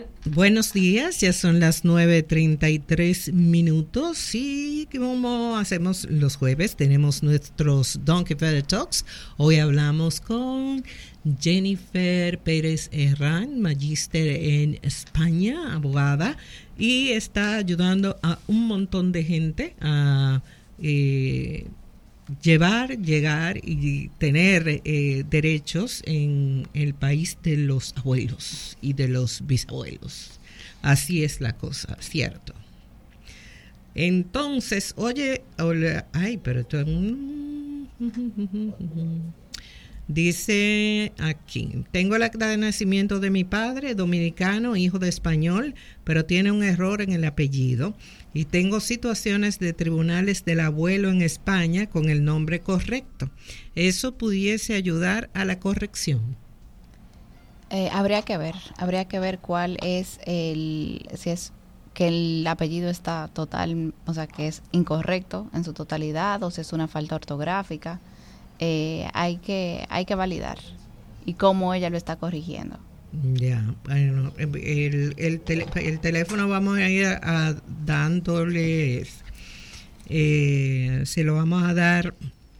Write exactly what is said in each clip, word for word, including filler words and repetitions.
Buenos días, ya son las nueve treinta y tres minutos y como hacemos los jueves, tenemos nuestros Donkey Feather Talks. Hoy hablamos con Jennifer Pérez Herrán, magíster en España, abogada, y está ayudando a un montón de gente a eh, llevar, llegar y tener eh, derechos en el país de los abuelos y de los bisabuelos. Así es la cosa, ¿cierto? Entonces, oye, hola, ay, pero esto, dice aquí, tengo el acta de nacimiento de mi padre, dominicano, hijo de español, pero tiene un error en el apellido. Y tengo situaciones de tribunales del abuelo en España con el nombre correcto. ¿Eso pudiese ayudar a la corrección? Eh, habría que ver, habría que ver cuál es el, si es que el apellido está total, o sea, que es incorrecto en su totalidad, o si es una falta ortográfica. Eh, hay que, hay que validar y cómo ella lo está corrigiendo. Ya, bueno, el, el, tele, el teléfono vamos a ir a, a dándoles, eh, se lo vamos a dar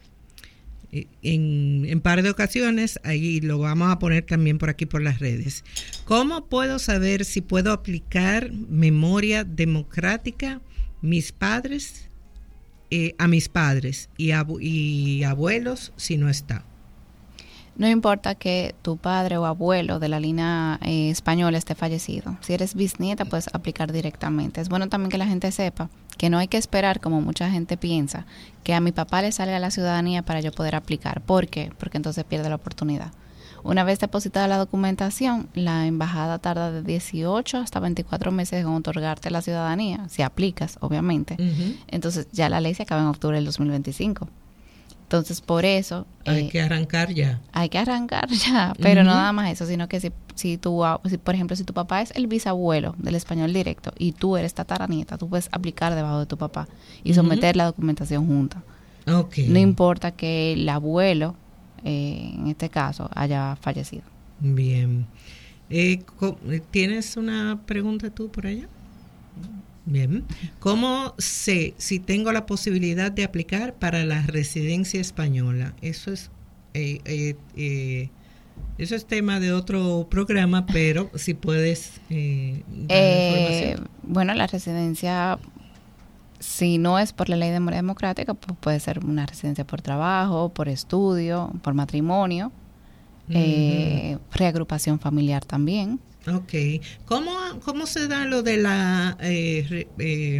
en, en par de ocasiones, ahí lo vamos a poner también por aquí por las redes. ¿Cómo puedo saber si puedo aplicar memoria democrática mis padres, eh, a mis padres y, abu- y abuelos si no está? No importa que tu padre o abuelo de la línea eh, española esté fallecido. Si eres bisnieta, puedes aplicar directamente. Es bueno también que la gente sepa que no hay que esperar, como mucha gente piensa, que a mi papá le salga la ciudadanía para yo poder aplicar. ¿Por qué? Porque entonces pierde la oportunidad. Una vez depositada la documentación, la embajada tarda de dieciocho hasta veinticuatro meses en otorgarte la ciudadanía, si aplicas, obviamente. Uh-huh. Entonces ya la ley se acaba en octubre del dos mil veinticinco. Entonces, por eso... Hay eh, que arrancar ya. Hay que arrancar ya, pero uh-huh. no nada más eso, sino que si, si tú, si, por ejemplo, si tu papá es el bisabuelo del español directo y tú eres tataranieta, tú puedes aplicar debajo de tu papá y uh-huh. someter la documentación junta. Okay. No importa que el abuelo, eh, en este caso, haya fallecido. Bien. Eh, ¿Tienes una pregunta tú por allá? Bien. ¿Cómo sé si tengo la posibilidad de aplicar para la residencia española? Eso es eh, eh, eh, eso es tema de otro programa, pero si puedes eh, dar eh, información. Bueno, la residencia, si no es por la ley democrática, pues puede ser una residencia por trabajo, por estudio, por matrimonio, uh-huh. eh, reagrupación familiar también. Ok. ¿Cómo, cómo se da lo de la eh, re, eh,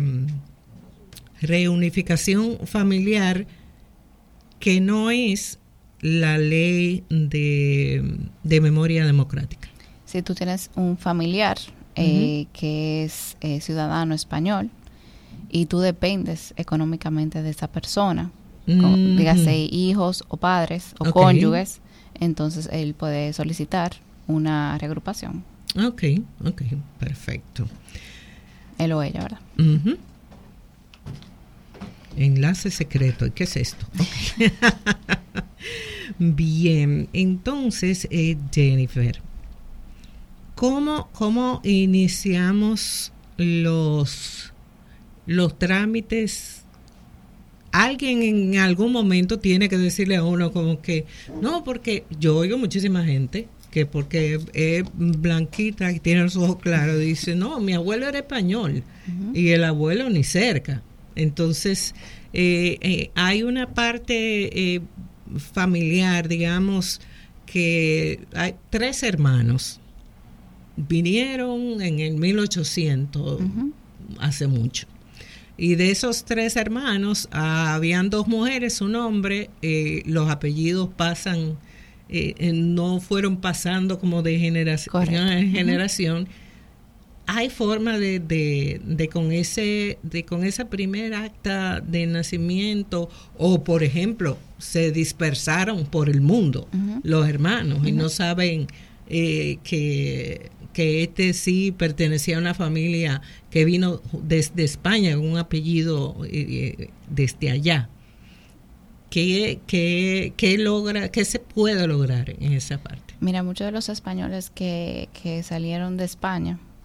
reunificación familiar que no es la ley de, de memoria democrática? Si tú tienes un familiar eh, uh-huh. que es eh, ciudadano español y tú dependes económicamente de esa persona, uh-huh. con, dígase hijos o padres o okay. cónyuges, entonces él puede solicitar una reagrupación. Ok, ok, perfecto. Él o ella, ¿verdad? Uh-huh. Enlace secreto, ¿qué es esto? Okay. Bien, entonces, eh, Jennifer, ¿cómo, cómo iniciamos los, los trámites? Alguien en algún momento tiene que decirle a uno como que, no, porque yo oigo muchísima gente que porque es blanquita y tiene los ojos claros, dice, no, mi abuelo era español, uh-huh. y el abuelo ni cerca. Entonces, eh, eh, hay una parte eh, familiar, digamos, que hay tres hermanos, vinieron en el mil ochocientos, uh-huh. hace mucho. Y de esos tres hermanos, ah, habían dos mujeres, un hombre, eh, los apellidos pasan... Eh, no fueron pasando como de generación en generación. Uh-huh. Hay forma de, de, de con ese de con esa primer acta de nacimiento, o por ejemplo se dispersaron por el mundo, uh-huh. los hermanos, uh-huh. y no saben eh, que que este sí pertenecía a una familia que vino desde España con un apellido eh, desde allá. ¿Qué, qué, qué logra, qué se puede lograr en esa parte? Mira, muchos de los españoles que, que salieron de España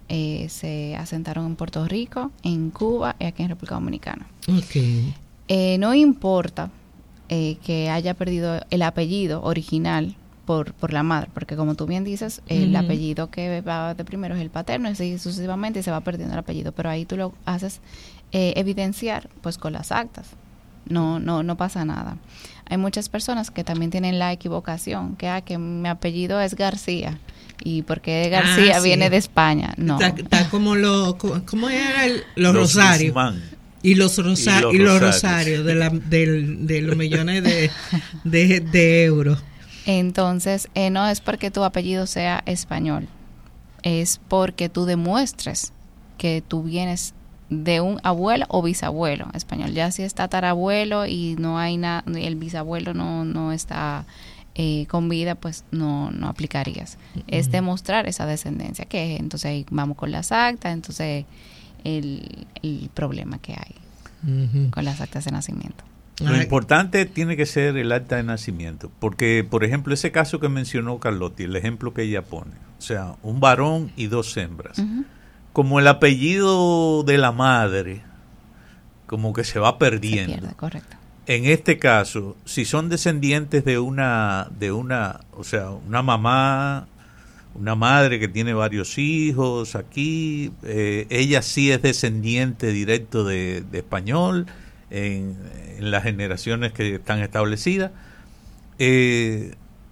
eh, se asentaron en Puerto Rico, en Cuba y aquí en República Dominicana. Okay. Eh, no importa eh, que haya perdido el apellido original por, por la madre, porque como tú bien dices, el uh-huh. apellido que va de primero es el paterno y así sucesivamente y se va perdiendo el apellido, pero ahí tú lo haces eh, evidenciar pues con las actas. No, no, no pasa nada. Hay muchas personas que también tienen la equivocación, que, ah, que mi apellido es García. ¿Y porque García ah, sí. viene de España? No. Está, está como lo, ¿cómo era el, los, los rosarios? Y los, rosa- y los, y los rosarios, rosarios de, la, de, de los millones de, de, de euros. Entonces, eh, no es porque tu apellido sea español, es porque tú demuestres que tú vienes de un abuelo o bisabuelo español. Ya si es tatarabuelo y no hay nada, el bisabuelo no, no está eh, con vida, pues no, no aplicarías. Uh-huh. Es demostrar esa descendencia, que entonces ahí vamos con las actas, entonces el, el problema que hay uh-huh. con las actas de nacimiento. Lo importante tiene que ser el acta de nacimiento, porque, por ejemplo, ese caso que mencionó Carlotti, el ejemplo que ella pone, o sea, un varón y dos hembras, uh-huh. como el apellido de la madre, como que se va perdiendo. Se pierde, correcto. En este caso, si son descendientes de una, de una, o sea, una mamá, una madre que tiene varios hijos aquí, eh, ella sí es descendiente directo de, de español, en, en las generaciones que están establecidas. Eh,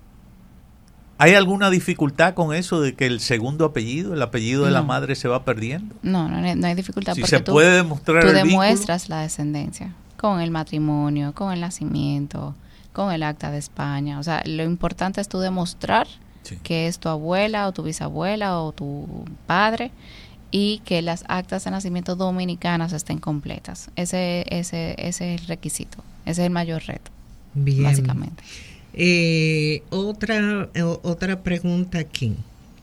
¿Hay alguna dificultad con eso de que el segundo apellido, el apellido de no. la madre se va perdiendo? No, no, no hay dificultad. Si porque se tú, puede demostrar tú el demuestras vínculo, la descendencia con el matrimonio, con el nacimiento, con el acta de España. O sea, lo importante es tú demostrar sí. que es tu abuela o tu bisabuela o tu padre y que las actas de nacimiento dominicanas estén completas. Ese, ese, ese es el requisito, ese es el mayor reto, bien. Básicamente. Eh, otra, eh, otra pregunta aquí.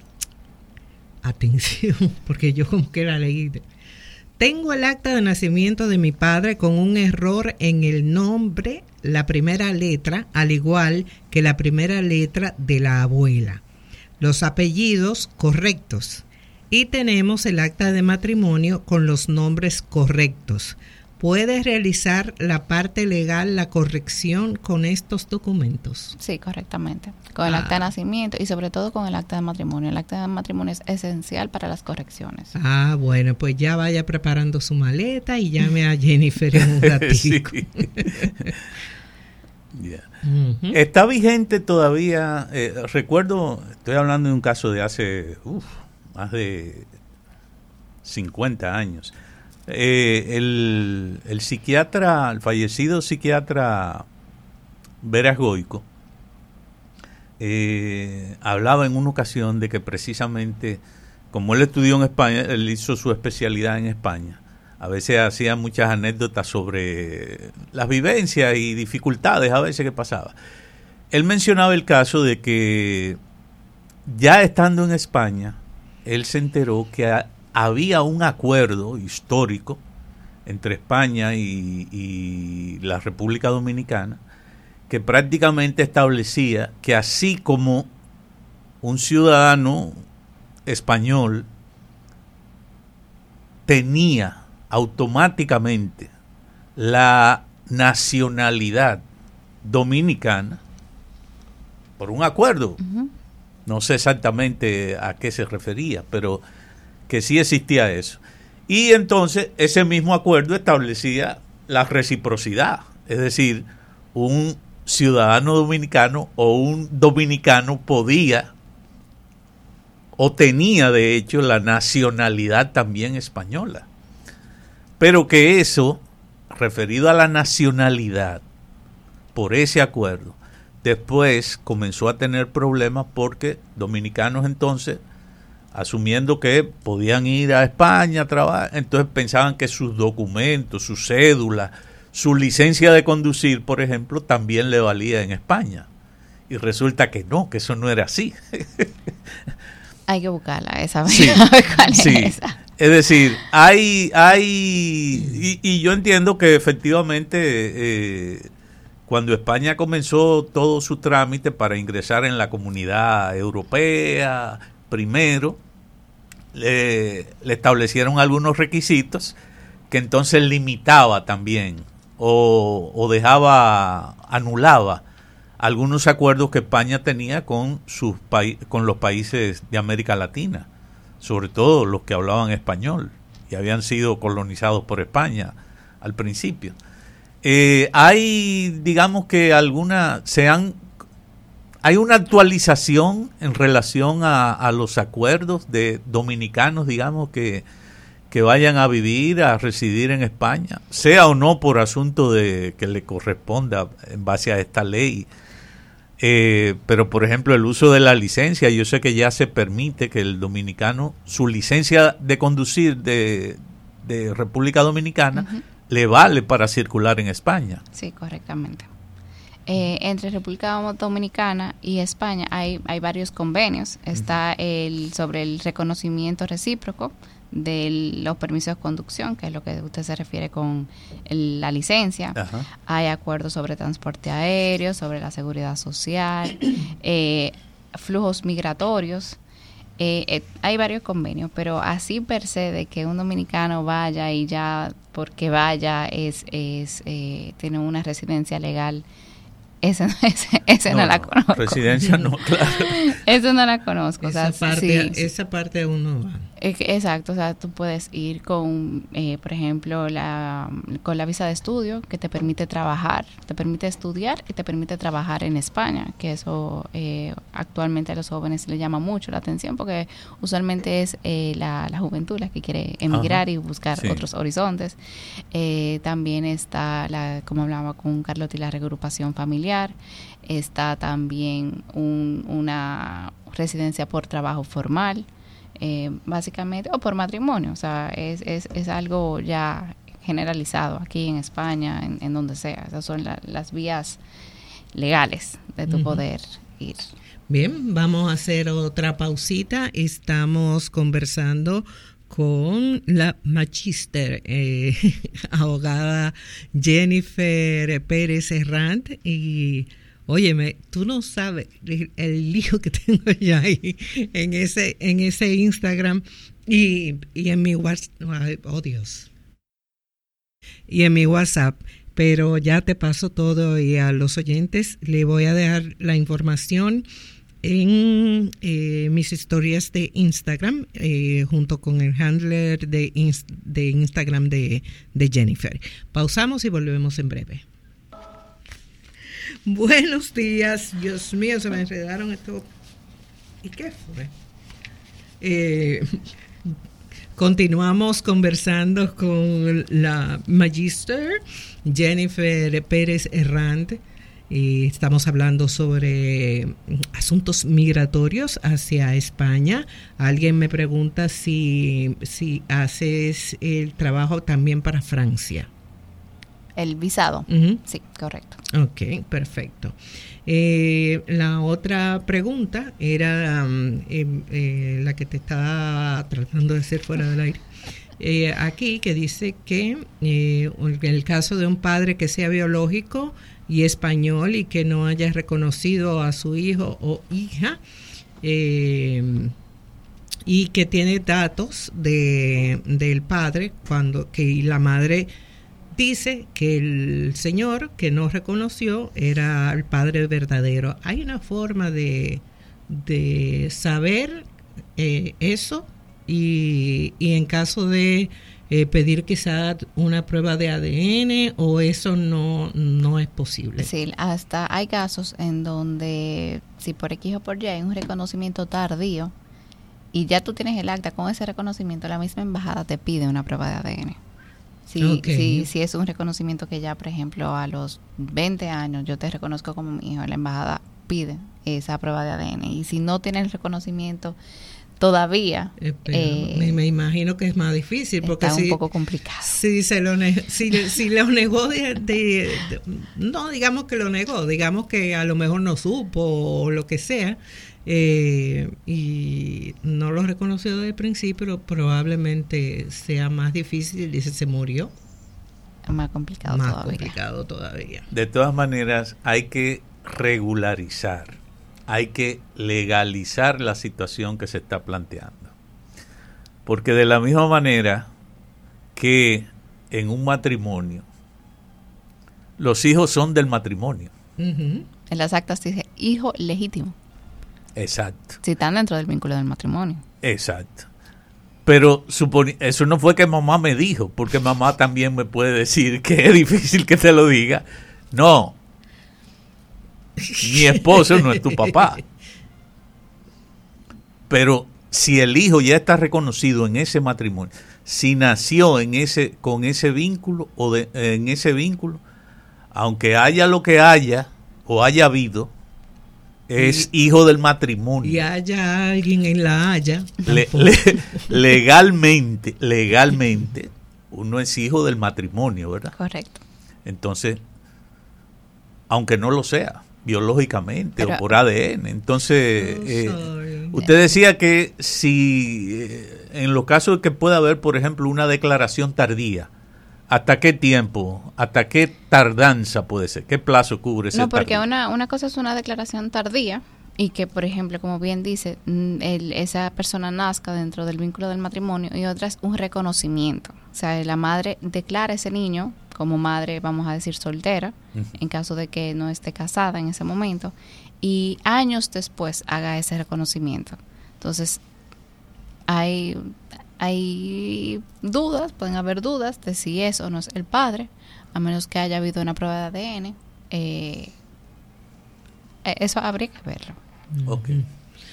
Atención, porque yo como que la leí. Tengo el acta de nacimiento de mi padre con un error en el nombre, la primera letra, al igual que la primera letra de la abuela. Los apellidos correctos. Y tenemos el acta de matrimonio con los nombres correctos. ¿Puede realizar la parte legal la corrección con estos documentos? Sí, correctamente. Con el ah. acta de nacimiento y sobre todo con el acta de matrimonio. El acta de matrimonio es esencial para las correcciones. Ah, bueno, pues ya vaya preparando su maleta y llame a Jennifer en un ratito. Sí. Yeah. Uh-huh. Está vigente todavía, eh, recuerdo, estoy hablando de un caso de hace uf, más de cincuenta años. Eh, el, el psiquiatra, el fallecido psiquiatra Veras Goico, eh, hablaba en una ocasión de que precisamente, como él estudió en España, él hizo su especialidad en España, a veces hacía muchas anécdotas sobre las vivencias y dificultades a veces que pasaba. Él mencionaba el caso de que ya estando en España, él se enteró que a, había un acuerdo histórico entre España y, y la República Dominicana que prácticamente establecía que así como un ciudadano español tenía automáticamente la nacionalidad dominicana por un acuerdo, uh-huh. no sé exactamente a qué se refería, pero que sí existía eso. Y entonces ese mismo acuerdo establecía la reciprocidad, es decir, un ciudadano dominicano o un dominicano podía o tenía de hecho la nacionalidad también española, pero que eso, referido a la nacionalidad, por ese acuerdo, después comenzó a tener problemas porque dominicanos entonces, asumiendo que podían ir a España a trabajar, entonces pensaban que sus documentos, su cédula, su licencia de conducir, por ejemplo, también le valía en España. Y resulta que no, que eso no era así. Hay que buscarla, esa. Sí, ¿Cuál sí. Es esa? Es decir, hay, hay y, y yo entiendo que efectivamente eh, cuando España comenzó todo su trámite para ingresar en la Comunidad Europea, primero, le, le establecieron algunos requisitos que entonces limitaba también o, o dejaba, anulaba algunos acuerdos que España tenía con sus paí- con los países de América Latina, sobre todo los que hablaban español y habían sido colonizados por España al principio. Eh, hay, digamos que alguna, se han, hay una actualización en relación a, a los acuerdos de dominicanos, digamos, que, que vayan a vivir, a residir en España, sea o no por asunto de que le corresponda en base a esta ley. Eh, pero, por ejemplo, el uso de la licencia, yo sé que ya se permite que el dominicano, su licencia de conducir de, de República Dominicana, uh-huh, le vale para circular en España. Sí, correctamente. Eh, entre República Dominicana y España hay, hay varios convenios. Está uh-huh. el sobre el reconocimiento recíproco de los permisos de conducción, que es lo que usted se refiere con el, la licencia. Ajá. Hay acuerdos sobre transporte aéreo, sobre la seguridad social, eh, flujos migratorios. Eh, eh, hay varios convenios, pero así per se de que un dominicano vaya y ya porque vaya es, es eh, tiene una residencia legal, esa ese, ese no, no la conozco. Residencia no, claro. Eso no la conozco. Esa, o sea, parte, sí, esa parte uno va. Exacto, o sea, tú puedes ir con, eh, por ejemplo, la con la visa de estudio que te permite trabajar, te permite estudiar y te permite trabajar en España, que eso eh, actualmente a los jóvenes les llama mucho la atención porque usualmente es eh, la, la juventud la que quiere emigrar. Ajá. Y buscar sí. otros horizontes. Eh, también está, la como hablaba con Carlotti, la reagrupación familiar. Está también un, una residencia por trabajo formal. Eh, básicamente, o por matrimonio, o sea, es, es, es algo ya generalizado aquí en España, en, en donde sea. Esas son la, las vías legales de tu uh-huh. poder ir. Bien, vamos a hacer otra pausita. Estamos conversando con la magíster, eh, abogada Jennifer Pérez Herrant y óyeme, tú no sabes el lío que tengo yo ahí en ese en ese Instagram y, y en mi WhatsApp, oh Dios, y en mi WhatsApp, pero ya te paso todo y a los oyentes le voy a dejar la información en eh, mis historias de Instagram eh, junto con el handler de, inst- de Instagram de, de Jennifer. Pausamos y volvemos en breve. Buenos días, Dios mío, se me enredaron esto. ¿Y qué fue? Eh, continuamos conversando con la magíster Jennifer Pérez Herrant. Y estamos hablando sobre asuntos migratorios hacia España. Alguien me pregunta si, si haces el trabajo también para Francia. El visado. Uh-huh. Sí, correcto. Ok, perfecto. Eh, la otra pregunta era um, eh, eh, la que te estaba tratando de hacer fuera del aire. Eh, aquí que dice que eh, en el caso de un padre que sea biológico y español y que no haya reconocido a su hijo o hija eh, y que tiene datos de del padre cuando que la madre dice que el señor que no reconoció era el padre verdadero. ¿Hay una forma de, de saber eh, eso? Y, y en caso de eh, pedir quizá una prueba de A D N o eso no, no es posible. Sí, hasta hay casos en donde si por X o por Y hay un reconocimiento tardío y ya tú tienes el acta con ese reconocimiento, la misma embajada te pide una prueba de A D N. Si, okay. si, si es un reconocimiento que ya, por ejemplo, a los veinte años yo te reconozco como mi hijo, la embajada pide esa prueba de A D N. Y si no tienes el reconocimiento todavía, eh, eh, me, me imagino que es más difícil porque está si, un poco complicado. Si se lo ne- si, si lo negó de, de, de, no digamos que lo negó, digamos que a lo mejor no supo o lo que sea. Eh, y no lo reconoció desde el principio, pero probablemente sea más difícil. Dice, se murió. Más complicado más todavía. complicado todavía. De todas maneras, hay que regularizar, hay que legalizar la situación que se está planteando. Porque de la misma manera que en un matrimonio, los hijos son del matrimonio. Uh-huh. En las actas dice hijo legítimo. Exacto. Si están dentro del vínculo del matrimonio. Exacto. Pero supone, eso no fue que mamá me dijo, porque mamá también me puede decir que es difícil que te lo diga. No. Mi esposo no es tu papá. Pero si el hijo ya está reconocido en ese matrimonio, si nació en ese, con ese vínculo o de, en ese vínculo, aunque haya lo que haya o haya habido, es y, hijo del matrimonio. Y haya alguien en la Haya. Le, le, legalmente, legalmente, uno es hijo del matrimonio, ¿verdad? Correcto. Entonces, aunque no lo sea, biológicamente Pero, o por A D N. Entonces, oh, eh, usted decía que si, eh, en los casos que pueda haber, por ejemplo, una declaración tardía, ¿hasta qué tiempo, hasta qué tardanza puede ser? ¿Qué plazo cubre ese No, porque una, una cosa es una declaración tardía y que, por ejemplo, como bien dice, el, esa persona nazca dentro del vínculo del matrimonio, y otra es un reconocimiento. O sea, la madre declara a ese niño como madre, vamos a decir, soltera, uh-huh. en caso de que no esté casada en ese momento, y años después haga ese reconocimiento. Entonces, hay... Hay dudas, pueden haber dudas de si es o no es el padre, a menos que haya habido una prueba de A D N. Eh, eso habría que verlo. Okay.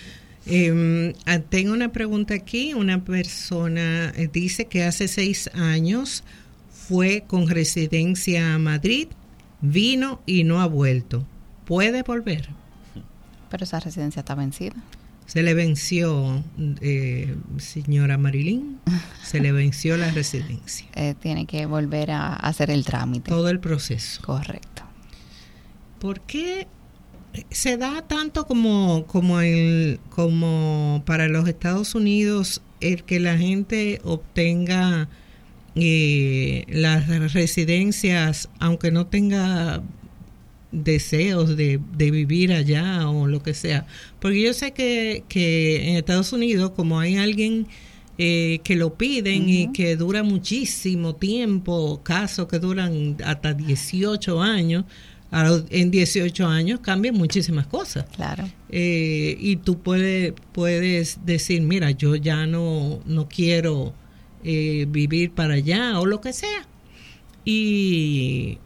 Eh, tengo una pregunta aquí. Una persona dice que hace seis años fue con residencia a Madrid, vino y no ha vuelto. ¿Puede volver? Pero esa residencia está vencida. Se le venció, eh, señora Marilyn, se le venció la residencia. Eh, tiene que volver a hacer el trámite. Todo el proceso. Correcto. ¿Por qué se da tanto como, como, el, como para los Estados Unidos el que la gente obtenga eh, las residencias, aunque no tenga deseos de, de vivir allá o lo que sea? Porque yo sé que, que en Estados Unidos, como hay alguien eh, que lo piden, uh-huh. y que dura muchísimo tiempo, casos que duran hasta dieciocho años, a los, en dieciocho años cambian muchísimas cosas. Claro. Eh, y tú puedes, puedes decir, mira, yo ya no, no quiero eh, vivir para allá o lo que sea. Y...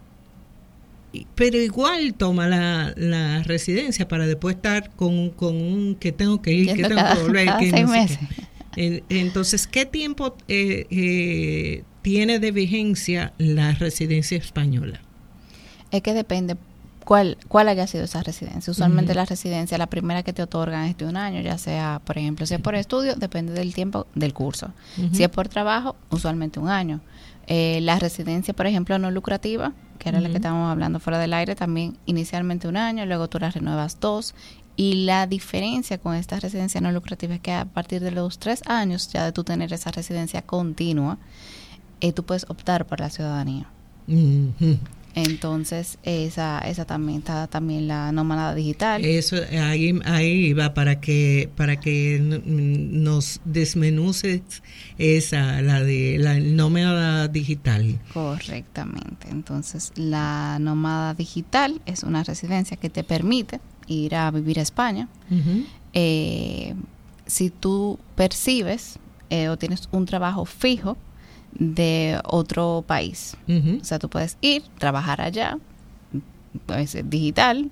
pero igual toma la, la residencia para después estar con, con un que tengo que ir, que tengo cada, que volver. Cada que seis no meses. Qué. Entonces, ¿qué tiempo eh, eh, tiene de vigencia la residencia española? Es que depende cuál cuál haya sido esa residencia. Usualmente uh-huh. la residencia, la primera que te otorgan es de un año, ya sea, por ejemplo, si es por estudio, depende del tiempo del curso. Uh-huh. Si es por trabajo, usualmente un año. Eh, la residencia, por ejemplo, no lucrativa, que era uh-huh. la que estábamos hablando fuera del aire, también inicialmente un año, luego tú la renuevas dos. Y la diferencia con esta residencia no lucrativa es que a partir de los tres años, ya de tú tener esa residencia continua, eh, tú puedes optar por la ciudadanía. Uh-huh. Entonces, esa esa también está también la nómada digital. Eso ahí ahí va para que para que nos desmenuces esa la de la nómada digital. Correctamente. Entonces, la nómada digital es una residencia que te permite ir a vivir a España. Uh-huh. Eh, si tú percibes eh, o tienes un trabajo fijo de otro país. Uh-huh. O sea, tú puedes ir, trabajar allá, pues, digital,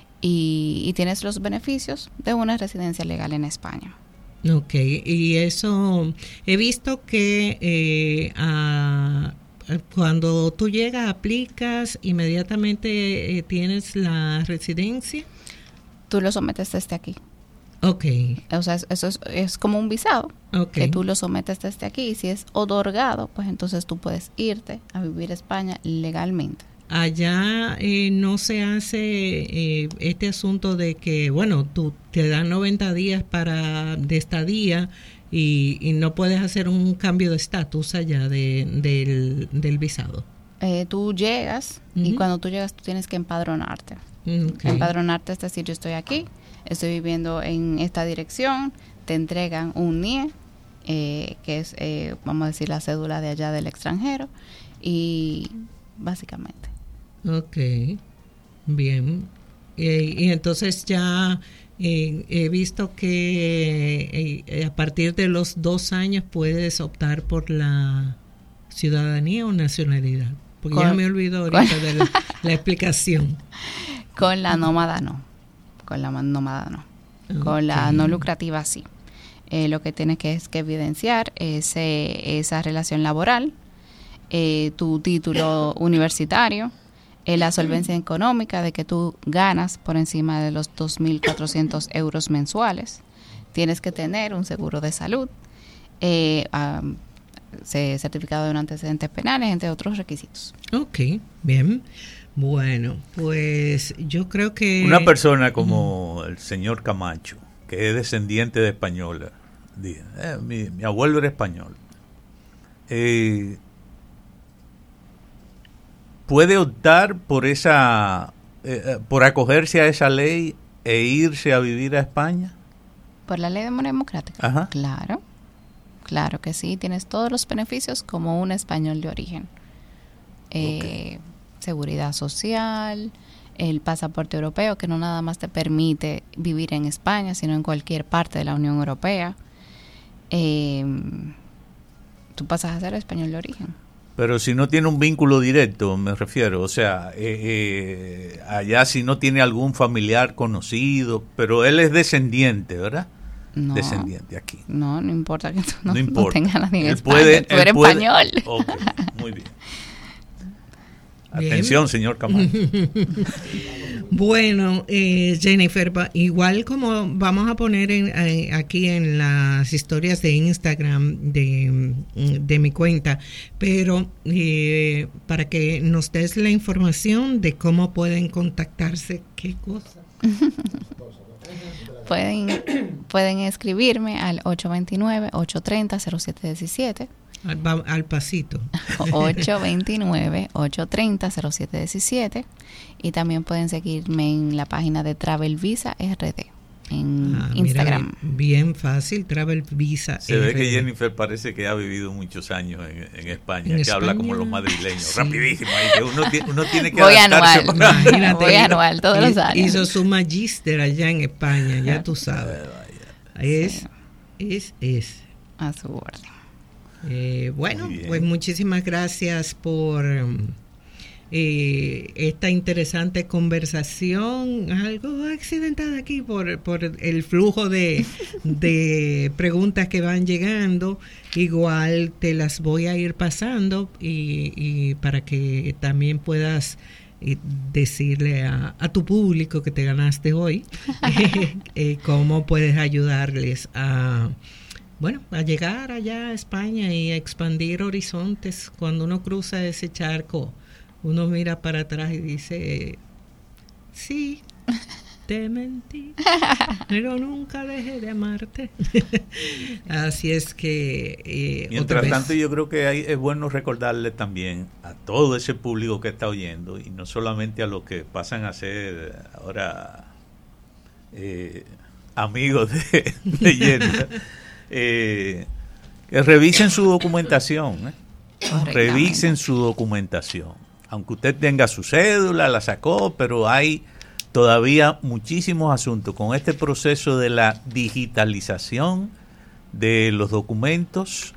y, y tienes los beneficios de una residencia legal en España. Ok, y eso, he visto que eh, a, cuando tú llegas, aplicas, inmediatamente eh, tienes la residencia. Tú lo sometes desde aquí. Okay. O sea, eso es, es como un visado, okay, que tú lo sometes desde aquí, y si es otorgado, pues entonces tú puedes irte a vivir a España legalmente. Allá eh, no se hace eh, este asunto de que, bueno, tú te dan noventa días para de estadía y, y no puedes hacer un cambio de estatus allá de, del, del visado. Eh, tú llegas, uh-huh, y cuando tú llegas tú tienes que empadronarte. Okay. Empadronarte es decir, yo estoy aquí, estoy viviendo en esta dirección, te entregan un N I E eh, que es, eh, vamos a decir, la cédula de allá del extranjero, y básicamente. Ok, bien. Eh, y entonces ya eh, he visto que eh, a partir de los dos años puedes optar por la ciudadanía o nacionalidad. Porque con, ya me olvidó ahorita con, de la, la explicación. Con la nómada no. Con la nómada no. Okay. Con la no lucrativa sí. Eh, lo que tienes que es que evidenciar es eh, esa relación laboral, eh, tu título universitario, eh, la solvencia económica de que tú ganas por encima de los dos mil cuatrocientos euros mensuales. Tienes que tener un seguro de salud, eh, um, certificado de no antecedentes penales, entre otros requisitos. Ok, bien. Bueno, pues yo creo que... Una persona como el señor Camacho, que es descendiente de española, dice, eh, mi, mi abuelo era español, eh, puede optar por esa, eh, por acogerse a esa ley e irse a vivir a España. ¿Por la ley democrática? Ajá. Claro. Claro que sí, tienes todos los beneficios como un español de origen. Eh, okay. Seguridad social, el pasaporte europeo, que no nada más te permite vivir en España, sino en cualquier parte de la Unión Europea. Eh, tú pasas a ser español de origen. Pero si no tiene un vínculo directo, me refiero, o sea, eh, eh, allá si no tiene algún familiar conocido, pero él es descendiente, ¿verdad? No, descendiente aquí. No, no importa que tú no, no, importa. no tengas nadie en él España, puede, tú eres puede, español. Okay, muy bien. Atención, señor Camacho. Bueno, eh, Jennifer, igual como vamos a poner en, eh, aquí en las historias de Instagram de, de mi cuenta, pero eh, para que nos des la información de cómo pueden contactarse, qué cosa. Pueden, pueden escribirme al ocho dos nueve, ocho tres cero, cero siete uno siete. Al, al pasito. ocho dos nueve, ocho tres cero, cero siete uno siete. Y también pueden seguirme en la página de Travel Visa R D en ah, Instagram. Mira, bien fácil, Travel Visa Se R D. Ve que Jennifer parece que ha vivido muchos años en, en España, en que España, habla como los madrileños, sí. Rapidísimo. Ahí, que uno, uno tiene que Voy adaptarse. Anual. Para... Imagínate, voy anual, todos los años. Hizo su magíster allá en España, ya tú sabes. Es, sí. es, es. A su orden. Eh, bueno, pues muchísimas gracias por eh, esta interesante conversación, algo accidentada aquí por, por el flujo de, de preguntas que van llegando. Igual te las voy a ir pasando y, y para que también puedas eh, decirle a, a tu público que te ganaste hoy eh, eh, cómo puedes ayudarles a Bueno, a llegar allá a España y a expandir horizontes. Cuando uno cruza ese charco, uno mira para atrás y dice, sí, te mentí, pero nunca dejé de amarte. Así es que... Eh, Mientras tanto, yo creo que hay, es bueno recordarle también a todo ese público que está oyendo, y no solamente a los que pasan a ser ahora eh, amigos de, de Jennifer, Eh, que revisen su documentación, ¿eh? Revisen su documentación. Aunque usted tenga su cédula, la sacó, pero hay todavía muchísimos asuntos con este proceso de la digitalización de los documentos.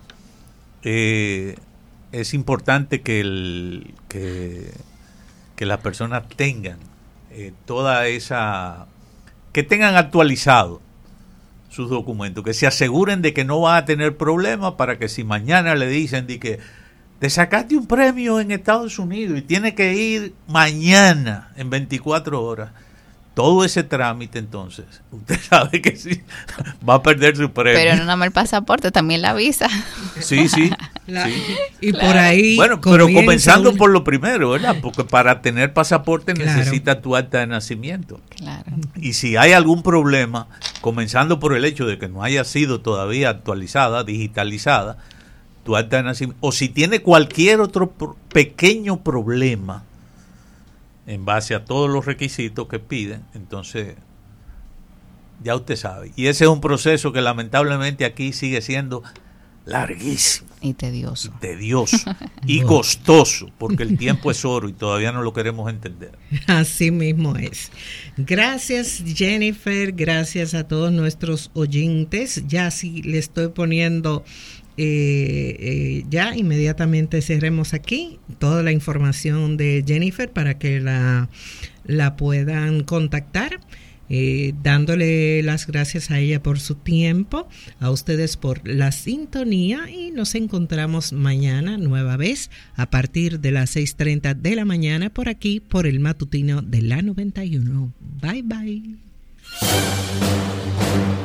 Eh, es importante que, el, que, que las personas tengan eh, toda esa, que tengan actualizado sus documentos, que se aseguren de que no van a tener problemas, para que si mañana le dicen de que te sacaste un premio en Estados Unidos y tienes que ir mañana en veinticuatro horas, todo ese trámite, entonces usted sabe que sí va a perder su premio. Pero no nada más el pasaporte, también la visa. Sí, sí. La, sí. Y claro. Por ahí bueno, pero comenzando un... por lo primero, ¿verdad? Porque para tener pasaporte claro. necesita tu acta de nacimiento. Claro. Y si hay algún problema, comenzando por el hecho de que no haya sido todavía actualizada, digitalizada, tu acta de nacimiento, o si tiene cualquier otro pro- pequeño problema en base a todos los requisitos que piden, entonces ya usted sabe. Y ese es un proceso que lamentablemente aquí sigue siendo larguísimo. Y tedioso. Y tedioso. Y costoso, porque el tiempo es oro y todavía no lo queremos entender. Así mismo es. Gracias, Jennifer. Gracias a todos nuestros oyentes. Ya sí le estoy poniendo... Eh, eh, ya inmediatamente cerremos aquí toda la información de Jennifer para que la, la puedan contactar, eh, dándole las gracias a ella por su tiempo, a ustedes por la sintonía, y nos encontramos mañana nueva vez a partir de las seis treinta de la mañana por aquí, por el matutino de la noventa y uno. Bye bye.